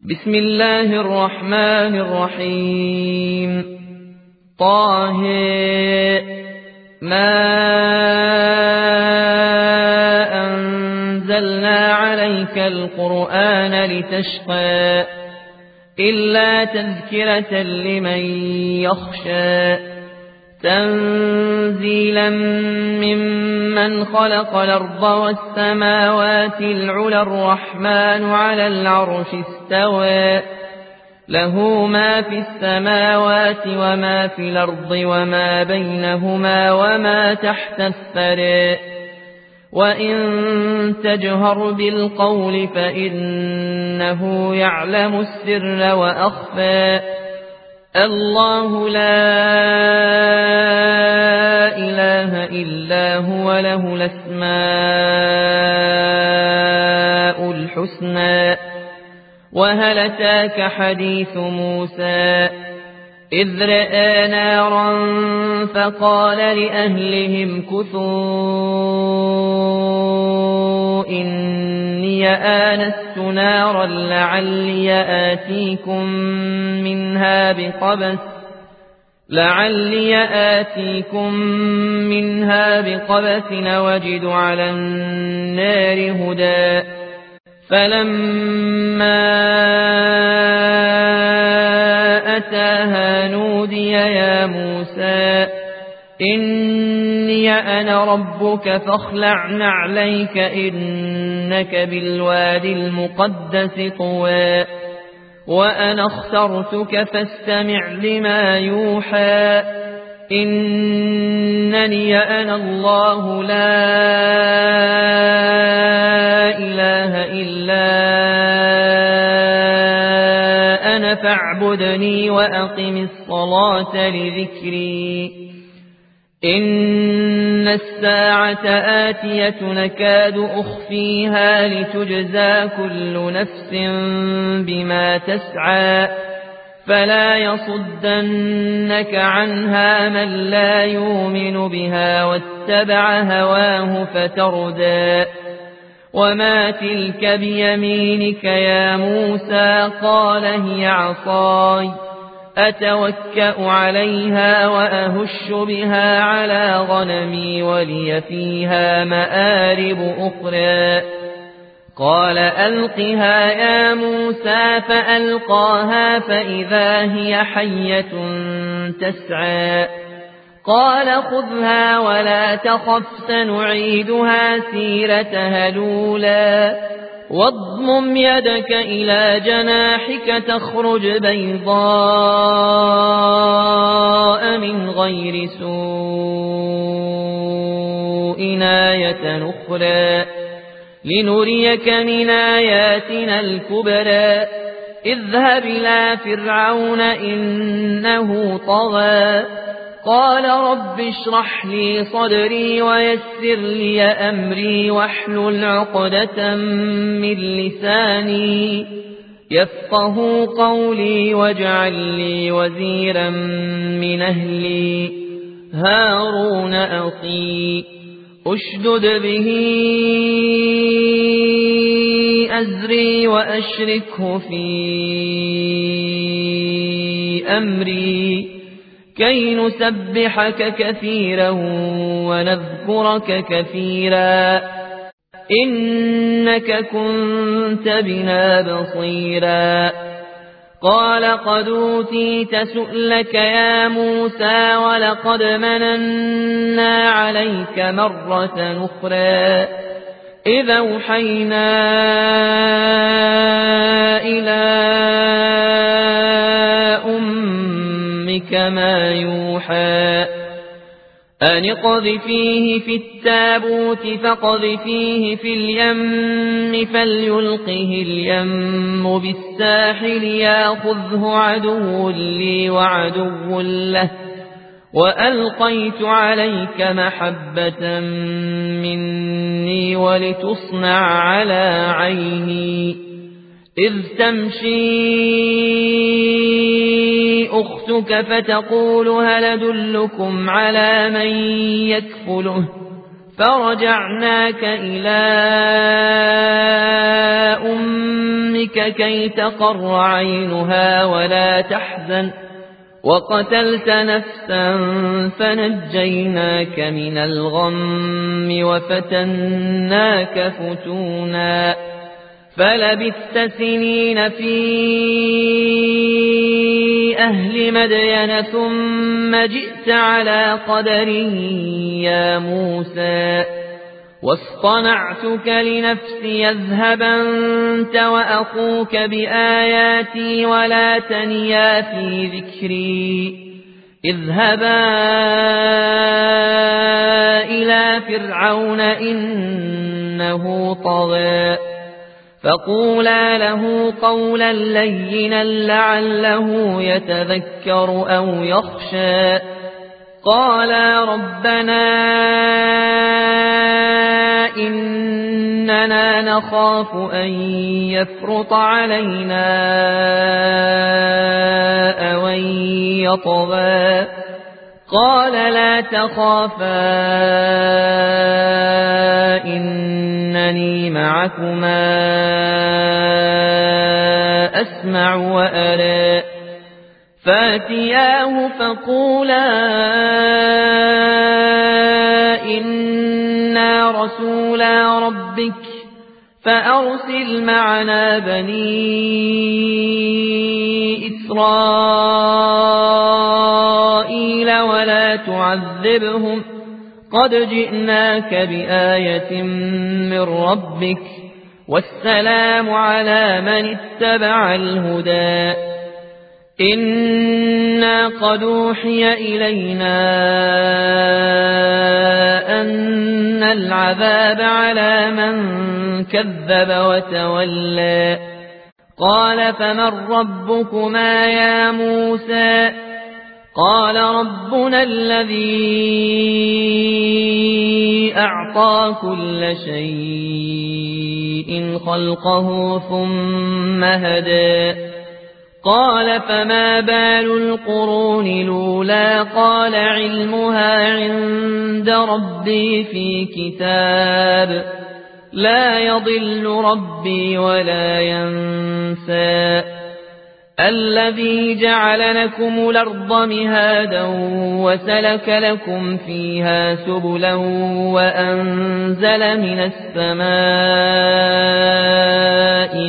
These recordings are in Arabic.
بسم الله الرحمن الرحيم. طه ما أنزلنا عليك القرآن لتشقى إلا تذكرة لمن يخشى تنزيلا ممن خلق الأرض والسماوات العلى الرحمن على العرش استوى له ما في السماوات وما في الأرض وما بينهما وما تحت الثرى وإن تجهر بالقول فإنه يعلم السر وأخفى الله لا إله إلا هو له الأسماء الحسنى وهل أتاك حديث موسى إذ رأى نارا فقال لأهلهم كثوا إني آنست نارا لعلي آتيكم منها بقبس وجد على النار هدى فلما أتاها نودي يا موسى إني أنا ربك فاخلع نعليك إنك بالوادي المقدس طوى وأنا اخترتك فاستمع لما يوحى إنني أنا الله لا إله إلا أنا فاعبدني وأقم الصلاة لذكري إن الساعة آتية نكاد أخفيها لتجزى كل نفس بما تسعى فلا يصدنك عنها من لا يؤمن بها واتبع هواه فتردى وما تلك بيمينك يا موسى قال هي عصاي أتوكأ عليها وأهش بها على غنمي ولي فيها مآرب أخرى قال ألقها يا موسى فألقاها فإذا هي حية تسعى قال خذها ولا تخف سنعيدها سيرتها الأولى واضمم يدك إلى جناحك تخرج بيضاء من غير سوء آية أخرى لنريك من آياتنا الكبرى اذهب إلى فرعون إنه طغى قال رب اشرح لي صدري ويسر لي أمري واحلل عقدة من لساني يفقه قولي واجعل لي وزيرا من أهلي هارون أخي أشدد به أزري وأشركه في أمري كي نسبحك كثيرا ونذكرك كثيرا إنك كنت بنا بصيرا قال قد أوتيت سؤلك يا موسى ولقد مننا عليك مرة أخرى إذ أوحينا إلى أمك ما يوحى أن اقذفيه في التابوت فاقذفيه في اليم فليلقه اليم بالساحل ياخذه عدو لي وعدو له وألقيت عليك محبة مني ولتصنع على عيني إذ تمشي أختك فتقول هل أدلكم على من يكفله فرجعناك إلى أمك كي تقر عينها ولا تحزن وقتلت نفسا فنجيناك من الغم وفتناك فتونا فلبثت سنين في أهل مدين ثم جئت على قدر يا موسى واصطنعتك لنفسي اذهب أنت وأخوك بآياتي ولا تنيا في ذكري اذهبا إلى فرعون إنه طغى فقولا له قولا لينا لعله يتذكر أو يخشى قالا ربنا إننا نخاف أن يفرط علينا أو أن يطغى قال لا تخافا إنني معكما أسمع وأرى فاتياه فقولا إنا رسولا ربك فأرسل معنا بني إسرائيل ولا تعذبهم قد جئناك بآية من ربك والسلام على من اتبع الهدى إنا قد أوحي إلينا أن العذاب على من كذب وتولى قال فمن ربكما يا موسى قال ربنا الذي أعطى كل شيء خلقه ثم هدى قال فما بال القرون الأولى قال علمها عند ربي في كتاب لا يضل ربي ولا ينسى الذي جعل لكم الأرض مهادا وسلك لكم فيها سبلا وأنزل من السماء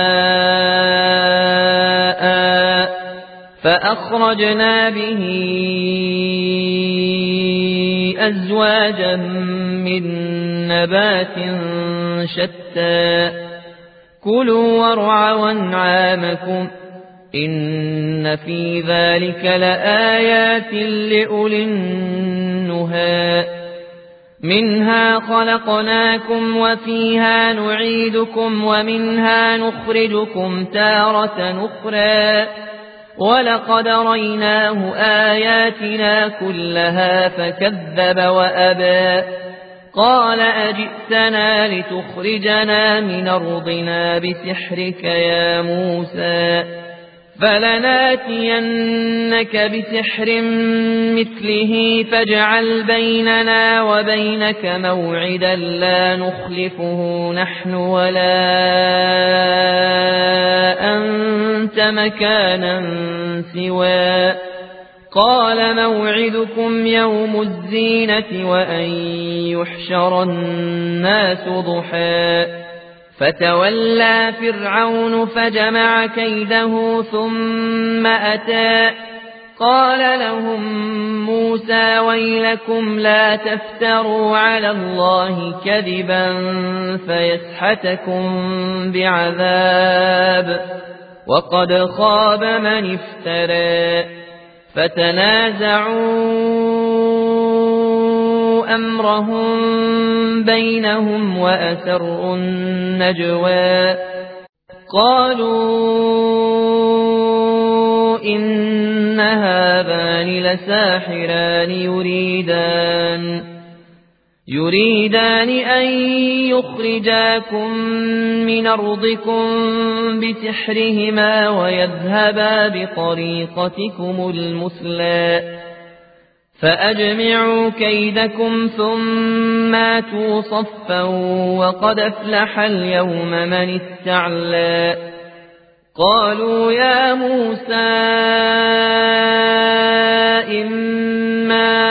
ماء فأخرجنا به أزواجا من نبات شتى كلوا وارعوا أنعامكم إن في ذلك لآيات لأولي النهى منها خلقناكم وفيها نعيدكم ومنها نخرجكم تارة أخرى ولقد ريناه آياتنا كلها فكذب وأبى قال أجئتنا لتخرجنا من أرضنا بسحرك يا موسى فلناتينك بسحر مثله فاجعل بيننا وبينك موعدا لا نخلفه نحن ولا أنت مكانا سوى قال موعدكم يوم الزينة وأن يحشر الناس ضحى فتولى فرعون فجمع كيده ثم أتى قال لهم موسى ويلكم لا تفتروا على الله كذبا فيسحتكم بعذاب وقد خاب من افترى فتنازعوا أمرهم بينهم وأسروا النجوى قالوا إن هذان لساحران يريدان أن يخرجاكم من أرضكم بسحرهما ويذهبا بطريقتكم المثلى فأجمعوا كيدكم ثم اتوا صفا وقد أفلح اليوم من استعلى قالوا يا موسى إما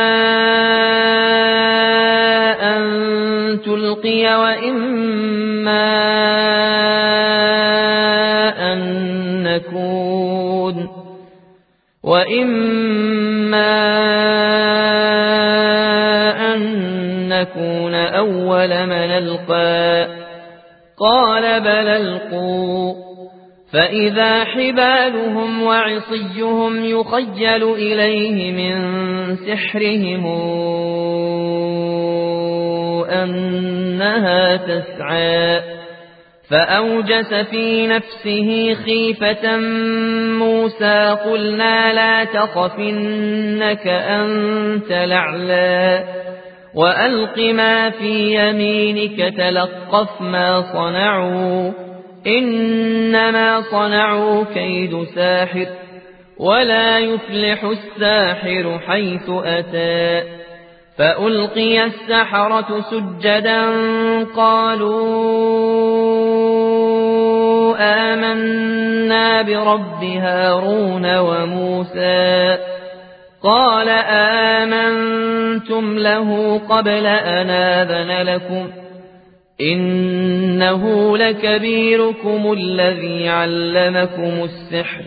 أن تلقي وإما أن نكون أول من ألقى قال بل ألقوا فإذا حبالهم وعصيهم يخيل إليه من سحرهم أنها تسعى فأوجس في نفسه خيفة موسى قلنا لا تخف إنك أنت الأعلى وألق ما في يمينك تلقف ما صنعوا إنما صنعوا كيد ساحر ولا يفلح الساحر حيث أتى فألقي السحرة سجدا قالوا آمنا برب هارون وموسى قال آمنتم له قبل أن آذن لكم إنه لكبيركم الذي علمكم السحر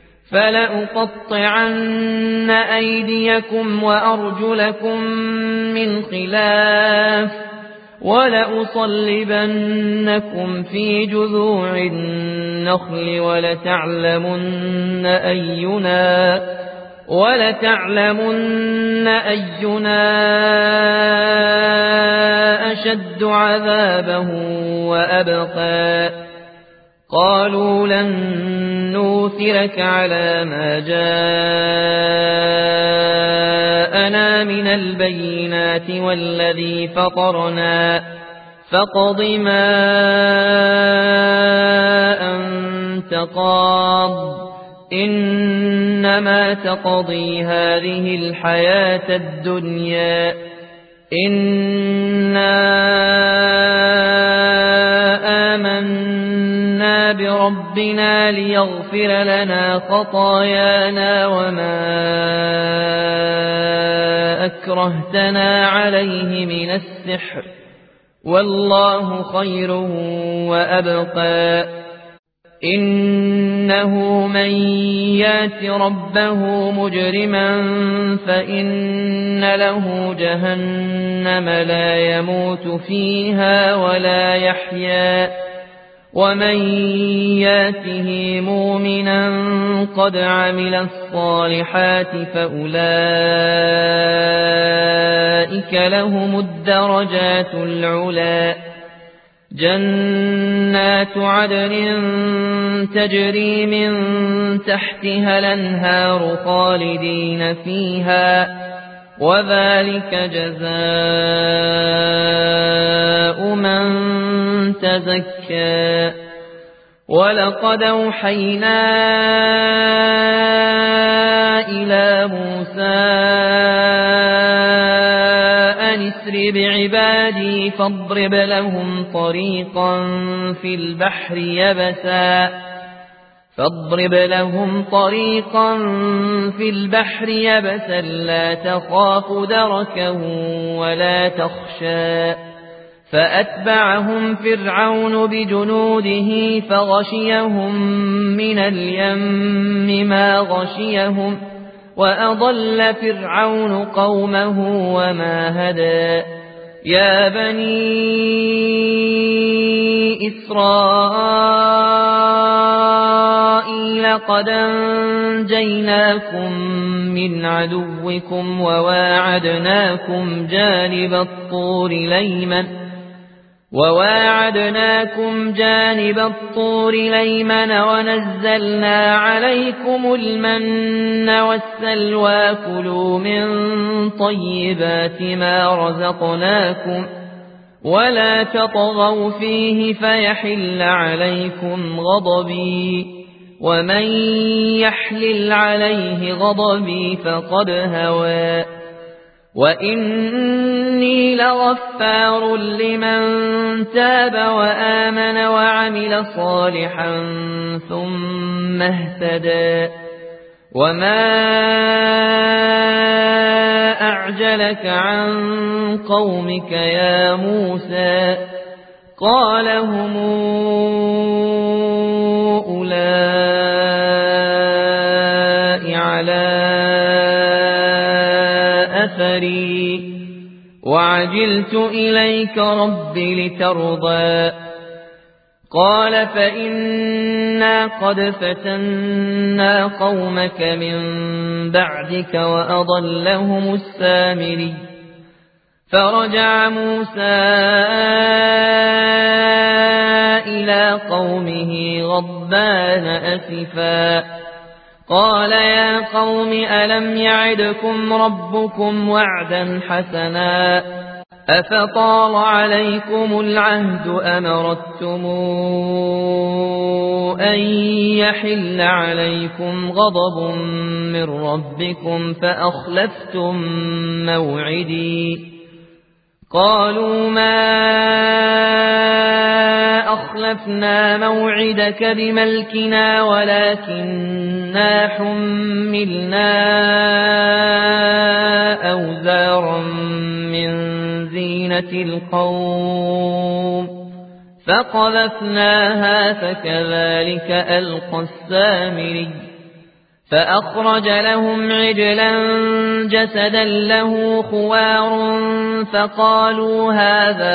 فلأقطعن أيديكم وأرجلكم من خلاف ولأصلبنكم في جذوع النخل ولتعلمن أينا أشد عذابه وأبقى قالوا لن نوثرك على ما جاءنا من البينات والذي فطرنا فاقض ما أنت قاض إنما تقضي هذه الحياة الدنيا إنا آمنا بربنا ليغفر لنا خطايانا وما أكرهتنا عليه من السحر والله خير وأبقى إنه من يات ربه مجرما فإن له جهنم لا يموت فيها ولا يحيا ومن ياته مؤمنا قد عمل الصالحات فأولئك لهم الدرجات العلى جنات عدن تجري من تحتها الأنهار خالدين فيها وذلك جزاء من تزكى ولقد أوحينا إلى موسى أن اسر بعبادي فاضرب لهم طريقا في البحر يبسا لا تخاف دركا ولا تخشى فأتبعهم فرعون بجنوده فغشيهم من اليم ما غشيهم وأضل فرعون قومه وما هدى يا بني إسرائيل قد أنجيناكم من عدوكم وواعدناكم جانب الطور الأيمن ونزلنا عليكم المن والسلوى كلوا من طيبات ما رزقناكم ولا تطغوا فيه فيحل عليكم غضبي ومن يحلل عليه غضبي فقد هوى وإني لغفار لمن تاب وآمن وعمل صالحا ثم اهتدى وما أعجلك عن قومك يا موسى قال هم أولئك على أثري وعجلت إليك رب لترضى قال فإنا قد فتنا قومك من بعدك وأضلهم السامري فرجع موسى إلى قومه غضبان أسفا قال يا قوم ألم يعدكم ربكم وعدا حسنا أفطال عليكم العهد أم أردتم أن يحل عليكم غضب من ربكم فأخلفتم موعدي قالوا ما أخلفنا موعدك بملكنا ولكننا حملنا أوزارا من زينة القوم فقذفناها فكذلك ألقى السامري فأخرج لهم عجلا جسدا له خوار فقالوا هذا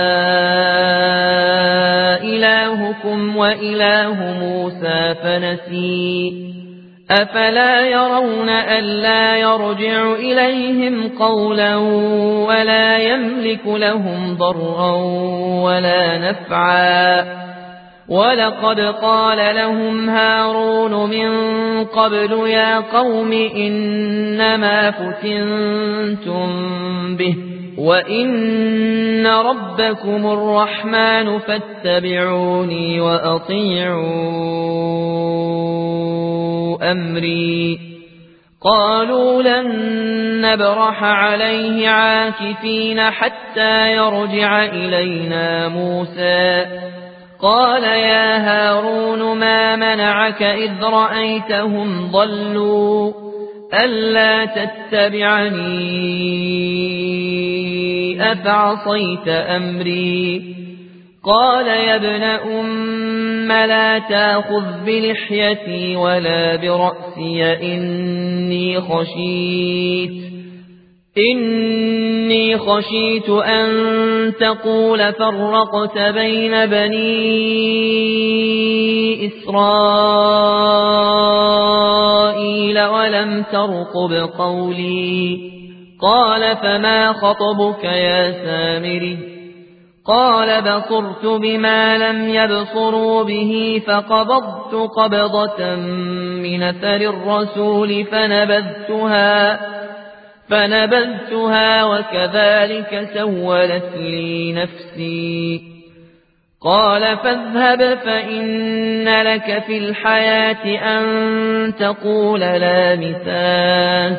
إلهكم وإله موسى فنسي أفلا يرون ألا يرجع إليهم قولا ولا يملك لهم ضرا ولا نفعا ولقد قال لهم هارون من قبل يا قوم إنما فتنتم به وإن ربكم الرحمن فاتبعوني وأطيعوا أمري قالوا لن نبرح عليه عاكفين حتى يرجع إلينا موسى قال يا هارون ما منعك إذ رأيتهم ضلوا ألا تتبعني أفعصيت أمري قال يا ابن أم لا تأخذ بلحيتي ولا برأسي إني خشيت أن تقول فرقت بين بني إسرائيل ولم ترقب قولي قال فما خطبك يا سامري قال بصرت بما لم يبصروا به فقبضت قبضة من أثر الرسول فنبذتها وكذلك سولت لي نفسي قال فاذهب فإن لك في الحياة أن تقول لا مساس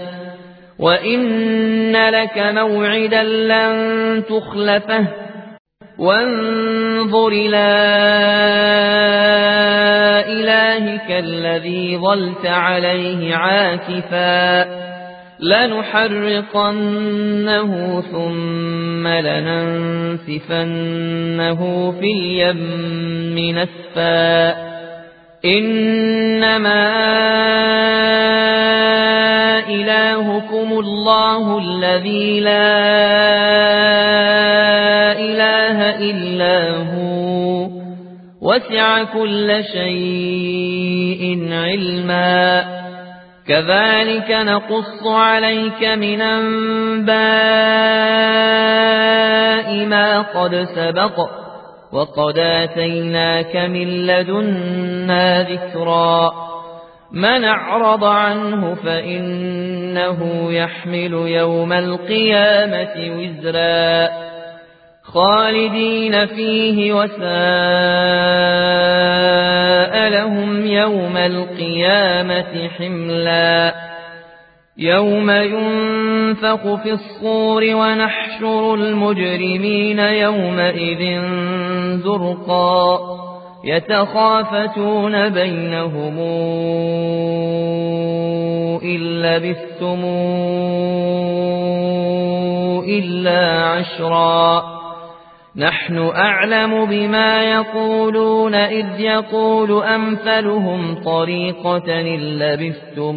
وإن لك موعدا لن تخلفه وانظر إلى إلهك الذي ظلت عليه عاكفا لنحرقنه ثم لننسفنه في اليم نسفا إنما إلهكم الله الذي لا إله إلا هو وسع كل شيء علما كذلك نقص عليك من أنباء ما قد سبق وقد آتيناك من لدنا ذكرا من أعرض عنه فإنه يحمل يوم القيامة وزرا خالدين فيه وساء لهم يوم القيامة حملا يوم ينفخ في الصور ونحشر المجرمين يومئذ زرقا يتخافتون بينهم إن لبثتم إلا عشرا نحن أعلم بما يقولون إذ يقول أمثلهم طريقة إن لبثتم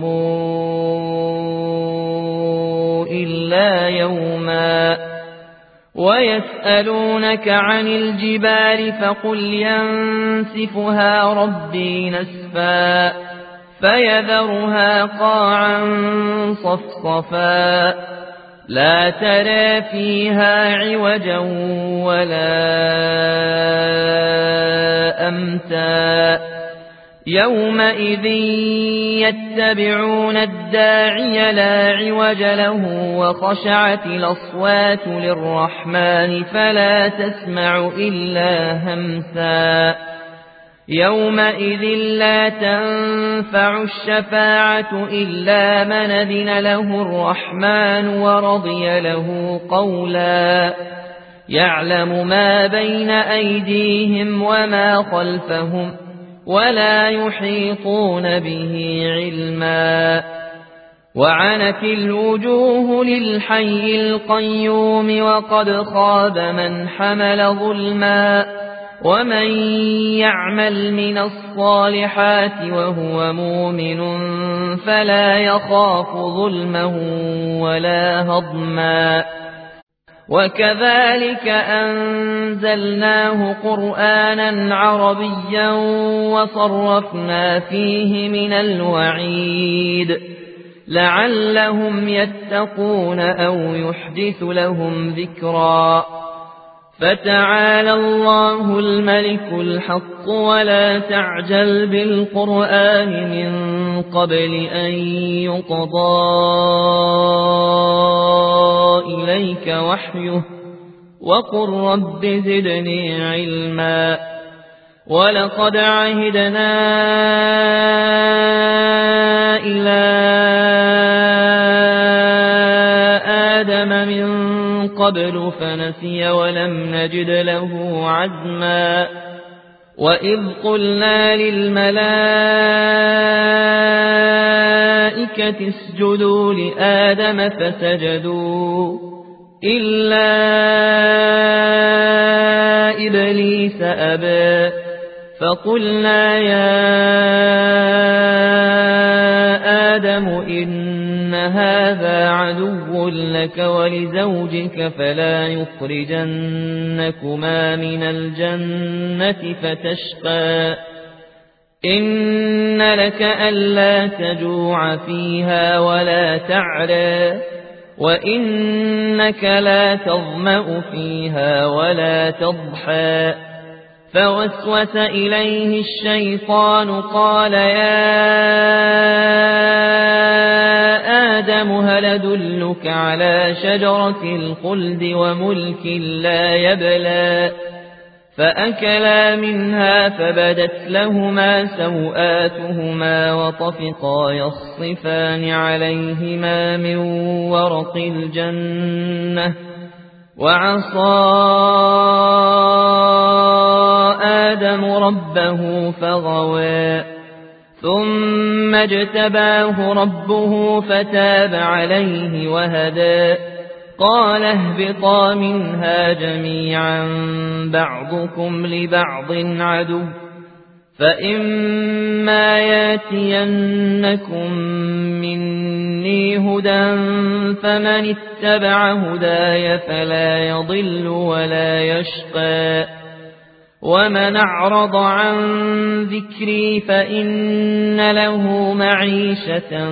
إلا يوما ويسألونك عن الجبال فقل ينسفها ربي نسفا فيذرها قاعا صفصفا لا ترى فيها عوجا ولا أمتا يومئذ يتبعون الداعي لا عوج له وخشعت الأصوات للرحمن فلا تسمع إلا همسا يومئذ لا تنفع الشفاعة إلا من أذن له الرحمن ورضي له قولا يعلم ما بين أيديهم وما خلفهم ولا يحيطون به علما وعنت الوجوه للحي القيوم وقد خاب من حمل ظلما ومن يعمل من الصالحات وهو مؤمن فلا يخاف ظلما ولا هضما وكذلك أنزلناه قرآنا عربيا وصرفنا فيه من الوعيد لعلهم يتقون أو يحدث لهم ذكرا فتعالى الله الملك الحق ولا تعجل بالقرآن من قبل أن يقضى إليك وحيه وقل رب زدني علما ولقد عهدنا إلى آدم من قبل فنسي ولم نجد له عزما وإذ قلنا للملائكة اسجدوا لآدم فسجدوا إلا إبليس أبى فقلنا يا آدم إن هذا عدو لك ولزوجك فلا يخرجنكما من الجنة فتشقى إن لك ألا تجوع فيها ولا تعرى وإنك لا تظمأ فيها ولا تضحى فوسوس إليه الشيطان قال يا آدم هل أدلك على شجرة الخلد وملك لا يبلى فأكلا منها فبدت لهما سوآتهما وطفقا يخصفان عليهما من ورق الجنة وعصى آدم ربه فغوى ثم اجتباه ربه فتاب عليه وهدى قال اهبطا منها جميعا بعضكم لبعض عدو فإما ياتينكم مني هدى فمن اتبع هداي فلا يضل ولا يشقى ومن أعرض عن ذكري فإن له معيشة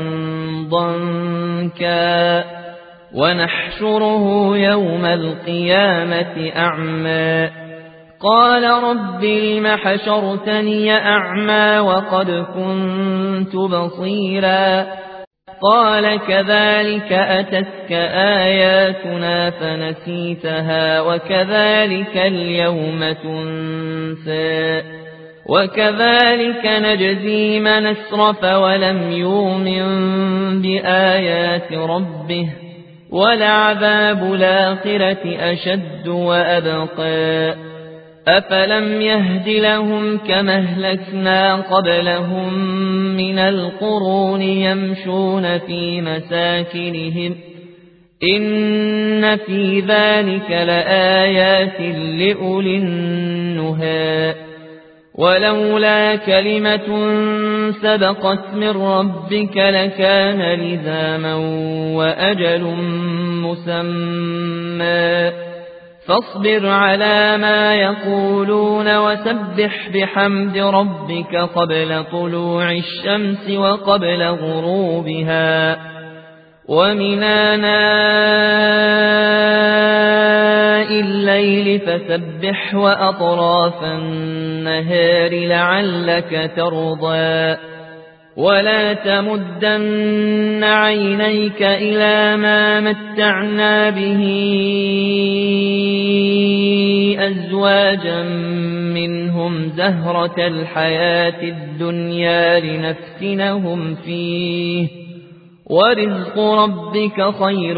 ضنكا ونحشره يوم القيامة أعمى قال رب لم حشرتني أعمى وقد كنت بصيرا قال كذلك أتتك آياتنا فنسيتها وكذلك اليوم تنسى وكذلك نجزي من أسرف ولم يؤمن بآيات ربه ولعذاب الآخرة أشد وأبقى أفلم يهد لهم كما أهلكنا قبلهم من القرون يمشون في مساكنهم إن في ذلك لآيات لأولي النهى ولولا كلمة سبقت من ربك لكان لزاما وأجل مسمى فاصبر على ما يقولون وسبح بحمد ربك قبل طلوع الشمس وقبل غروبها ومن آناء الليل فسبح وأطراف النهار لعلك ترضى ولا تمدن عينيك إلى ما متعنا به أزواجا منهم زهرة الحياة الدنيا لنفتنهم فيه ورزق ربك خير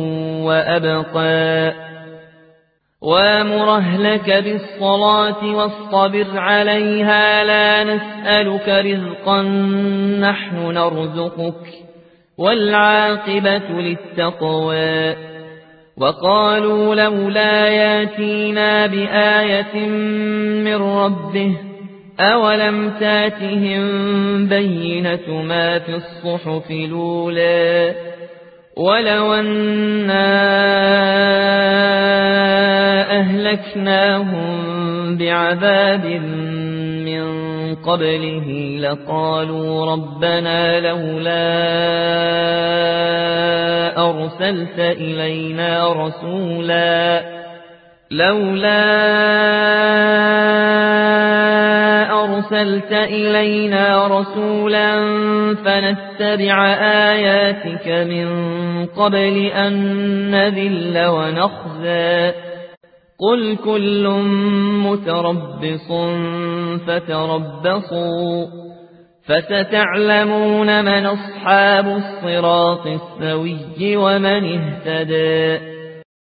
وأبقى وامر أهلك بالصلاة واصطبر عليها لا نسألك رزقا نحن نرزقك والعاقبة للتقوى وقالوا لولا ياتينا بآية من ربه أولم تاتهم بينة ما في الصحف الأولى ولو أنا أهلكناهم بعذاب من قبله لقالوا ربنا لولا أرسلت إلينا رسولا فنتبع آياتك من قبل أن نذل ونخزى قل كل متربص فتربصوا فستعلمون من أصحاب الصراط السوي ومن اهتدى